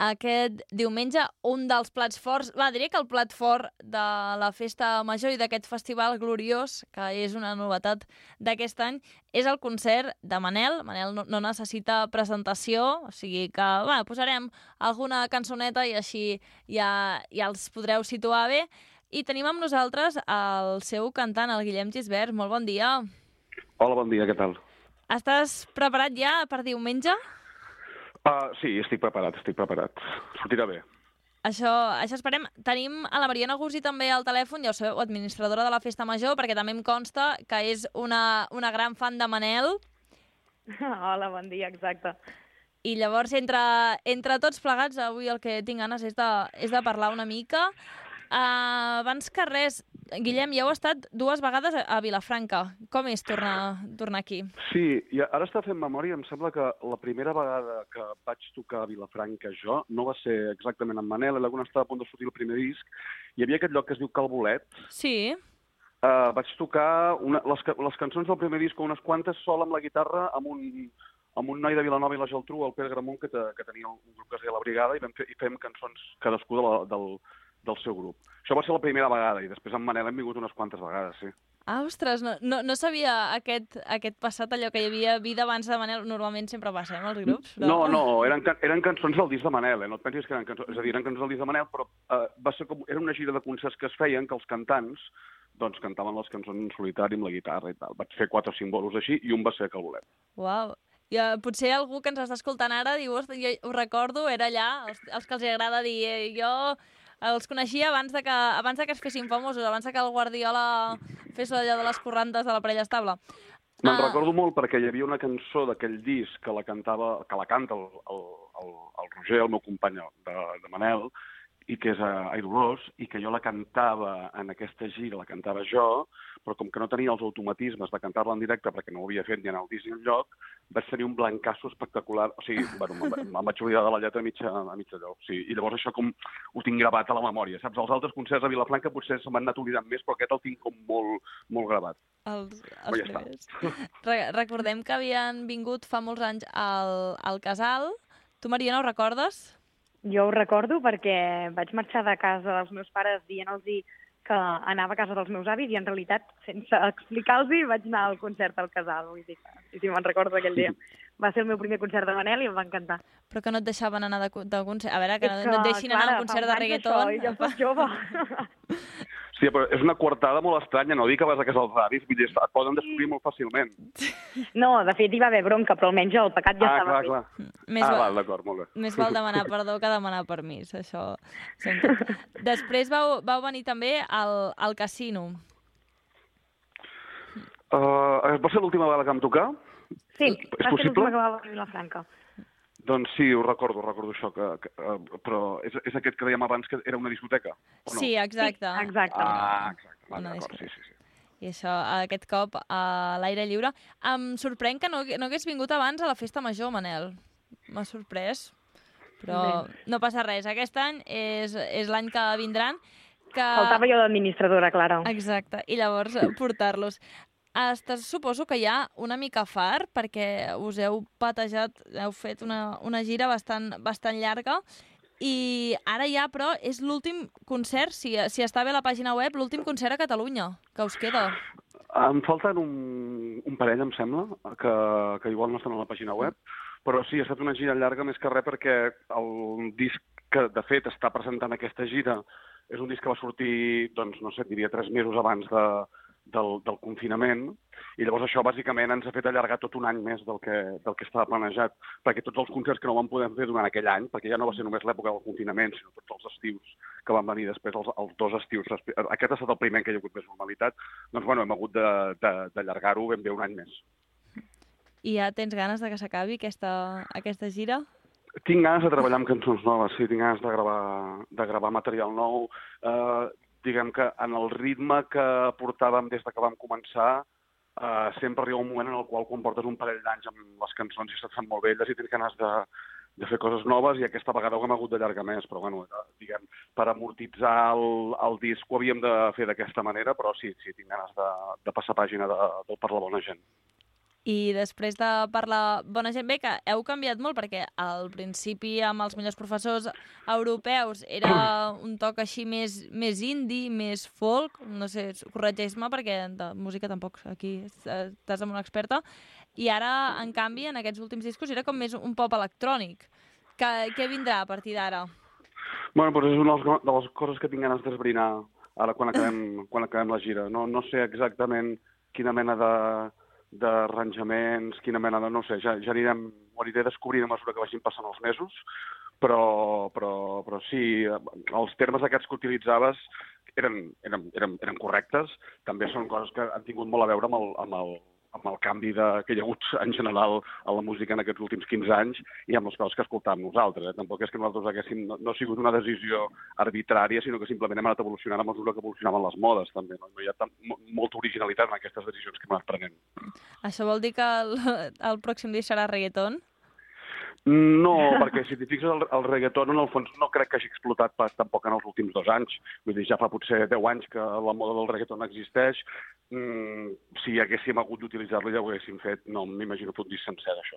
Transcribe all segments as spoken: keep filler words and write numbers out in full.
aquest diumenge un dels plats forts, va, diré que el plat fort de la Festa Major i d'aquest festival gloriós, que és una novetat d'aquest any, és el concert de Manel. Manel no, no necessita presentació, o sigui que va, posarem alguna cançoneta i així ja, ja els podreu situar bé. I tenim amb nosaltres el seu cantant, el Guillem Gisbert. Molt bon dia. Hola, bon dia, què tal? Estàs preparat ja per diumenge? Uh, sí, estic preparat, estic preparat. Sortirà bé. Això, això esperem. Tenim a la Mariana Gusí també al telèfon, ja ho sabeu, administradora de la Festa Major, perquè també em consta que és una, una gran fan de Manel. Hola, bon dia, exacte. I llavors, entre, entre tots plegats, avui el que tinc ganes és de, és de parlar una mica. Uh, abans que res, Guillem, ja heu estat dues vegades a Vilafranca. Com és tornar, tornar aquí? Sí, i ara està fent memòria, em sembla que la primera vegada que vaig tocar a Vilafranca jo no va ser exactament amb Manel, i quan estava a punt de sortir el primer disc, hi havia aquest lloc que es diu Cal Bolet. Sí. Uh, vaig tocar una, les, les cançons del primer disc, unes quantes sol amb la guitarra, amb un, amb un noi de Vilanova i la Geltrú, el Pere Gramunt, que, te, que tenia un grup que es deia La Brigada, i vam fer, i fem cançons cadascú de la, del, del seu grup. Això va ser la primera vegada, i després amb Manel hem vingut unes quantes vegades, sí. Ah, ostres, no, no, no sabia aquest, aquest passat, allò que hi havia vida abans de Manel. Normalment sempre passa, eh, els grups. Però... No, no, eren, eren cançons del disc de Manel, eh? No et pensis que eren cançons... És a dir, eren cançons del disc de Manel, però eh, va ser com... era una gira de concerts que es feien, que els cantants doncs, cantaven les cançons en solitari amb la guitarra i tal. Vaig fer quatre o cinc bolos així, i un va ser que el volem. Uau. I, uh, potser algú que ens està escoltant ara diu, jo ho recordo, era allà, els, els que els agrada dir, eh, jo... els coneixia abans de, que, abans de que es fessin famosos, abans de que el Guardiola fes allò de les corrantes de la parella estable. Me'n Ah. recordo molt perquè hi havia una cançó d'aquell disc que la cantava, que la canta el, el, el, el Roger, el meu company de, de Manel, i que és a Airolós, i que jo la cantava en aquesta gira, la cantava jo, però com que no tenia els automatismes de cantar-la en directe perquè no ho havia fet ni en el disc ni enlloc, vaig tenir un blancasso espectacular. O sigui, bueno, me'n vaig oblidar de la lletra a mitja, a mitja allò. O sigui, i llavors això com ho tinc gravat a la memòria. Saps, els altres concerts a Vilafranca potser se m'han anat oblidant més, però aquest el tinc com molt, molt gravat. Els, els ja primers. Re recordem que havien vingut fa molts anys al, al Casal. Tu, Mariana, ho recordes? Jo ho recordo perquè vaig marxar de casa dels meus pares dient-los que anava a casa dels meus avis i en realitat, sense explicar-los, vaig anar al concert al Casal. Vull dir que, sí, sí, me'n recordo aquell dia. Va ser el meu primer concert de Manel i em va encantar. Però que no et deixaven anar de, de concert... A veure, que, que no et deixin clar, anar a un concert de reggaeton. Això, jo soc jove. Sí, però és una coartada molt estranya, no dir que vas a casa dels avis, vull dir, et poden descobrir molt fàcilment. No, de fet hi va haver bronca, però almenys el pecat ja ah, estava clar, fet. Clar. Més ah, val, val, d'acord, molt bé. Més val demanar perdó que demanar permís, això sempre. Després vau, vau venir també al, al casino. Uh, va ser l'última vegada que vam tocar? Sí, és va ser possible? l'última que va venir a Vilafranca. Doncs sí, ho recordo, recordo això, que, que, uh, però és, és aquest que dèiem abans que era una discoteca, o no? Sí, exacte. Sí, exacte. Ah, exacte, va, Una d'acord, sí, sí, sí. I això, aquest cop, a l'aire lliure. Em sorprèn que no, no hagués vingut abans a la Festa Major, Manel. M'ha sorprès, però Bé. no passa res. Aquest any és, és l'any que vindran. Que... Faltava jo d'administradora, Clara. Exacte, i llavors portar-los. Estàs, suposo que hi ha una mica fart, perquè us heu patejat, heu fet una, una gira bastant, bastant llarga, i ara ja, però, és l'últim concert, si, si està bé la pàgina web, l'últim concert a Catalunya, que us queda. Em falten un, un parell, em sembla, que, que igual no estan a la pàgina web, però sí, ha estat una gira llarga més que res perquè el disc que, de fet, està presentant aquesta gira és un disc que va sortir, doncs, no sé, diria tres mesos abans de, del, del confinament, i llavors això bàsicament ens ha fet allargar tot un any més del que, del que estava planejat, perquè tots els concerts que no vam poder fer durant aquell any, perquè ja no va ser només l'època del confinament, sinó tots els estius que van venir després, els, els dos estius, aquest ha estat el primer que hi ha hagut més normalitat, doncs bueno, hem hagut d'allargar-ho ben bé un any més. I ja tens ganes de que s'acabi aquesta, aquesta gira? Tinc ganes de treballar amb cançons noves, sí, tinc ganes de gravar, de gravar material nou. Eh, diguem que en el ritme que portàvem des de que vam començar, eh, sempre arriba un moment en el qual quan portes un parell d'anys amb les cançons i se't fan molt velles i tens ganes de, de fer coses noves, i aquesta vegada ho hem hagut d'allargar més, però bueno, diguem, per amortitzar el, el disc ho havíem de fer d'aquesta manera, però sí, sí, tinc ganes de, de passar pàgina de, del Per la Bona Gent. I després de parlar Bona gent, bé, que heu canviat molt, perquè al principi amb els millors professors europeus era un toc així més, més indie, més folk, no sé, corregeix-me perquè de música tampoc aquí estàs amb una experta, i ara, en canvi, en aquests últims discos era com més un pop electrònic. Que, què vindrà a partir d'ara? Bueno, doncs és una de les coses que tinc ganes d'esbrinar ara quan acabem, quan acabem la gira. No, no sé exactament quina mena de d'arranjaments, quina mena de... no sé, ja, ja anirem, ho aniré descobrint a mesura que vagin passant els mesos, però, però, però sí, els termes aquests que utilitzaves eren, eren, eren, eren correctes, també són coses que han tingut molt a veure amb el, amb el, amb el canvi de, que hi ha hagut en general a la música en aquests últims quinze anys i amb les coses que escoltàvem nosaltres. Eh? Tampoc és que nosaltres haguéssim... No, no ha sigut una decisió arbitrària, sinó que simplement hem anat evolucionant a mesura que evolucionaven les modes, també. No, no hi ha tan, molta originalitat en aquestes decisions que hem anat prenent. Això vol dir que el, el pròxim disc serà reggaeton? No, perquè si t'hi fixes, el, el reggaeton en el fons no crec que hagi explotat pas tampoc en els últims dos anys. Vull dir, ja fa potser deu anys que la moda del reggaeton existeix. Mm, si haguéssim hagut d'utilitzar-lo ja ho haguéssim fet. No m'imagino fer un disc sencer d'això.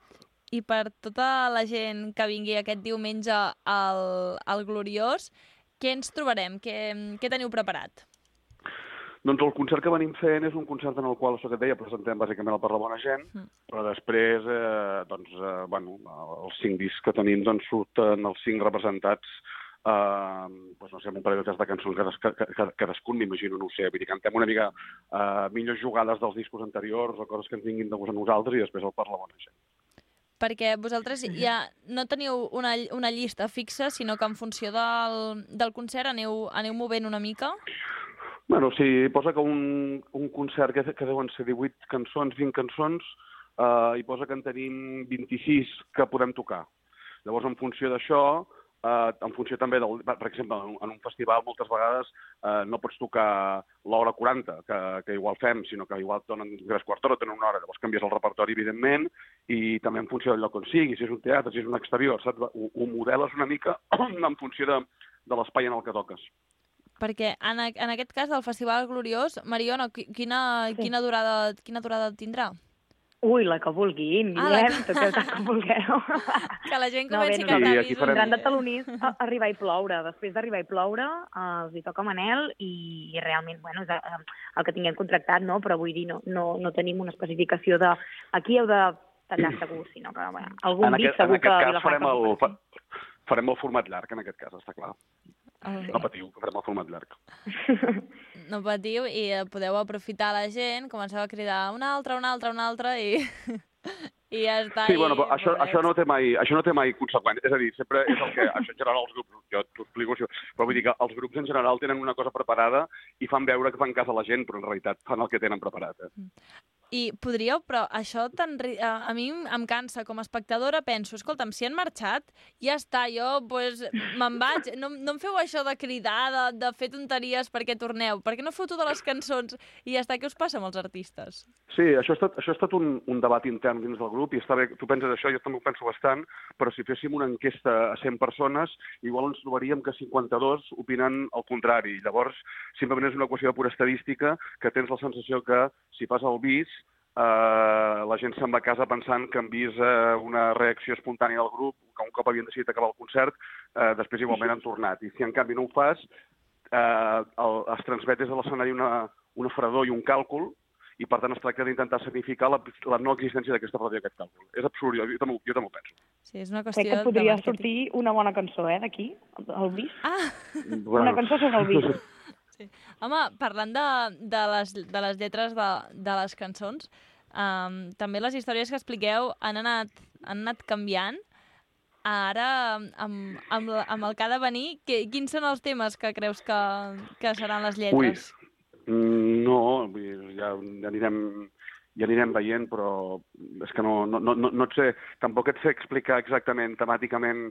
I per tota la gent que vingui aquest diumenge al, al Gloriós, què ens trobarem? Què, què teniu preparat? Doncs el concert que venim fent és un concert en el qual, això que et deia, presentem bàsicament el Per la Bona Gent, mm. però després, eh, doncs, eh, bueno, els cinc discs que tenim, doncs, surten els cinc representats, eh, doncs, no sé, amb un parell de cançons cadas, cadascun, m'imagino, no ho sé, vull dir, cantem una mica eh, millors jugades dels discos anteriors o coses que ens vinguin de gust a nosaltres i després el Per la Bona Gent. Perquè vosaltres ja no teniu una, una llista fixa, sinó que en funció del, del concert aneu, aneu movent una mica? Bueno, sí, posa que un, un concert que, que deuen ser divuit cançons, vint cançons, eh, i posa que en tenim vint-i-sis que podem tocar. Llavors, en funció d'això, eh, en funció també del... Per exemple, en un festival moltes vegades eh, no pots tocar l'hora quaranta, que, que igual fem, sinó que igual donen tres quarts d'hora, tenen una hora. Llavors canvies el repertori, evidentment, i també en funció del lloc on sigui, si és un teatre, si és un exterior, saps? Ho, ho modeles una mica en funció de, de l'espai en el que toques. Perquè en, a, en aquest cas del Festival Gloriós, Mariona, quina, sí. quina, durada, quina durada tindrà? Ui, la que vulguin, Guillem, ah, tot el que vulgueu. Que la gent comenci no, bé, a cantar sí, avisos. Tindran de talonís a arribar i ploure. Després d'arribar i ploure, eh, els hi toca Manel i, i realment, bueno, és el que tinguem contractat, no? Però vull dir, no, no, no tenim una especificació de aquí heu de tallar segur, sinó que bueno, algun dit segur que Vilafranca... En aquest cas farem el, farem el format llarg, en aquest cas, està clar. Okay. No patiu, que farem el format llarg. No patiu i podeu aprofitar la gent, comenceu a cridar una altra, una altra, una altra i, i ja està. Sí, bueno, però això, això, no té mai, això no té mai conseqüències. És a dir, sempre és el que... Això en general els grups... Jo t'ho explico això. Però vull dir que els grups en general tenen una cosa preparada i fan veure que fan cas a la gent, però en realitat fan el que tenen preparat. Eh? I podríeu, però això tan, a, a mi em cansa, com a espectadora penso, escolta'm, si han marxat, ja està, jo pues, me'n vaig, no, no em feu això de cridar, de, de fer tonteries perquè torneu, perquè no feu totes les cançons i ja està, què us passa amb els artistes? Sí, això ha estat, això ha estat un, un debat intern dins del grup i està bé, tu penses això, jo també ho penso bastant, però si féssim una enquesta a cent persones, igual ens trobaríem que cinquanta-dos opinen el contrari. Llavors, simplement és una qüestió de pura estadística que tens la sensació que si fas el bis, Uh, la gent se'n va a casa pensant que han vist uh, una reacció espontània del grup, que un cop havien decidit acabar el concert, uh, després igualment han tornat. I si en canvi no ho fas, uh, el, es transmet des de l'escenari una, una fredor i un càlcul, i per tant es tracta d'intentar significar la, la no existència d'aquesta fredor i aquest càlcul. És absurd, jo, jo també, jo també ho penso. Sí, és una qüestió... Crec que podria sortir una bona cançó, eh, d'aquí, el bis. Ah! Bueno. Una cançó sobre el bis. Sí. Home, parlant de, de, les, de les lletres de, de les cançons, um, també les històries que expliqueu han anat, han anat canviant. Ara, amb, amb, amb el que ha de venir, que, quins són els temes que creus que, que seran les lletres? Ui, no, ja, ja anirem... ja anirem veient, però és que no, no, no, no et sé, tampoc et sé explicar exactament, temàticament,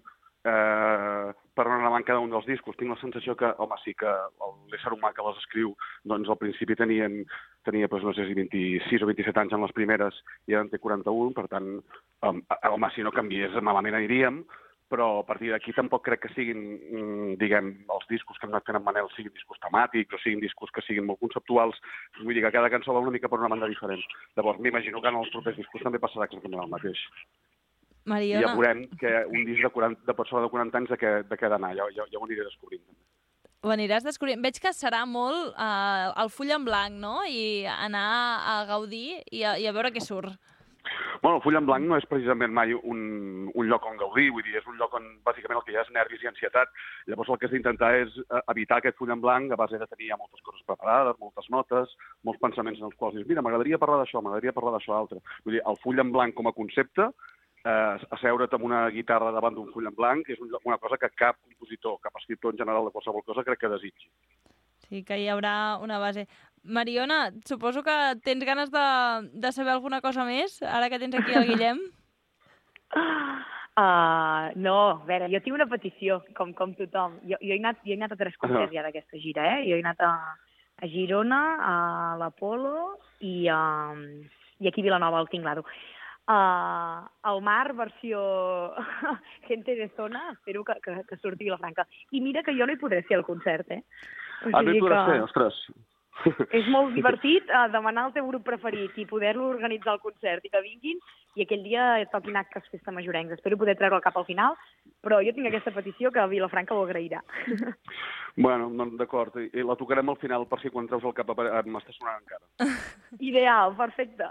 eh, per on anaven cada un dels discos. Tinc la sensació que, home, sí que l'ésser humà que les escriu, doncs al principi tenien, tenia, doncs, no sé si vint-i-sis o vint-i-set anys en les primeres i ara en té quaranta-un, per tant, home, si no canviés malament aniríem, però a partir d'aquí tampoc crec que siguin, diguem, els discos que hem anat fent amb Manel siguin discos temàtics o siguin discos que siguin molt conceptuals. Vull dir que cada cançó va una mica per una banda diferent. Llavors m'imagino que en els propers discos també passarà exactament el mateix. Mariona... I ja veurem que un disc de, quaranta, de persona de quaranta anys de què, de què ha d'anar, ja, ja, ja ho aniré descobrint. Ho aniràs descobrint. Veig que serà molt uh, el full en blanc, no? I anar a gaudir i a, i a veure què surt. Bueno, el full en blanc no és precisament mai un, un lloc on gaudir, vull dir, és un lloc on bàsicament el que hi ha és nervis i ansietat. Llavors el que has d'intentar és evitar aquest full en blanc a base de tenir ja moltes coses preparades, moltes notes, molts pensaments en els quals dius, mira, m'agradaria parlar d'això, m'agradaria parlar d'això altre. Vull dir, el full en blanc com a concepte, eh, asseure't amb una guitarra davant d'un full en blanc, és un, una cosa que cap compositor, cap escriptor en general de qualsevol cosa crec que desitgi. Sí, que hi haurà una base. Mariona, suposo que tens ganes de, de saber alguna cosa més, ara que tens aquí el Guillem? Uh, no, a veure, jo tinc una petició, com, com tothom. Jo, jo, he anat, jo he anat a tres concerts ja d'aquesta gira, eh? Jo he anat a, a Girona, a l'Apolo i, uh, i aquí a Vilanova, al Tinglado. Uh, el Mar, versió Gente de Zona, espero que, que, que surti Vilafranca. I mira que jo no hi podré ser al concert, eh? O ah, no hi podràs que... ser? Ostres! És molt divertit uh, demanar el teu grup preferit i poder-lo organitzar al concert i que vinguin i aquell dia toquin actes festa majorencs. Espero poder treure-ho cap al final, però jo tinc aquesta petició que a Vilafranca ho agrairà. Bueno, d'acord, i la tocarem al final per si quan treus el cap m'està sonant encara. Ideal, perfecte.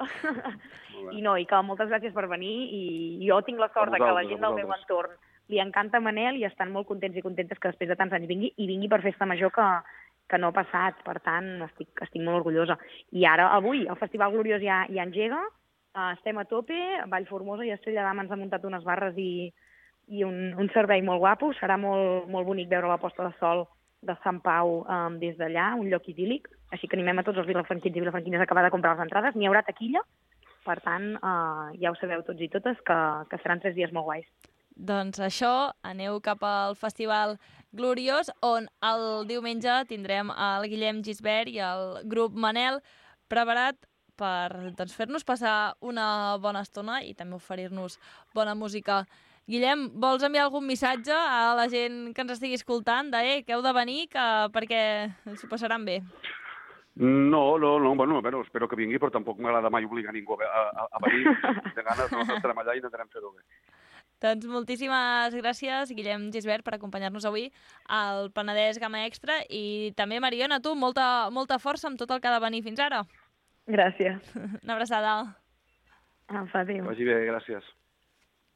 I no, i que moltes gràcies per venir i jo tinc la sort que la gent del meu entorn li encanta Manel i estan molt contents i contentes que després de tants anys vingui i vingui per Festa Major que que no ha passat, per tant, estic, estic molt orgullosa. I ara, avui, el Festival Gloriós ja, ja engega, uh, estem a tope, Vallformosa i Estrella d'Am ens ha muntat unes barres i, i un, un servei molt guapo, serà molt, molt bonic veure la posta de sol de Sant Pau um, des d'allà, un lloc idíl·lic, així que animem a tots els vilafranquins i vilafranquines a acabar de comprar les entrades, n'hi haurà taquilla, per tant, uh, ja ho sabeu tots i totes, que, que seran tres dies molt guais. Doncs això, aneu cap al Festival Gloriós, on el diumenge tindrem el Guillem Gisbert i el grup Manel preparat per doncs, fer-nos passar una bona estona i també oferir-nos bona música. Guillem, vols enviar algun missatge a la gent que ens estigui escoltant de eh, que heu de venir que, perquè s'ho passaran bé? No, no, no, bueno, a veure, espero que vingui, però tampoc m'agrada mai obligar ningú a, a, a venir. De ganes, no estarem allà i intentarem fer-ho bé. Doncs moltíssimes gràcies, Guillem Gisbert, per acompanyar-nos avui al Penedès Gamma Extra i també, Mariona, tu, molta, molta força amb tot el que ha de venir fins ara. Gràcies. Una abraçada. Apa, adéu. Vagi bé, gràcies.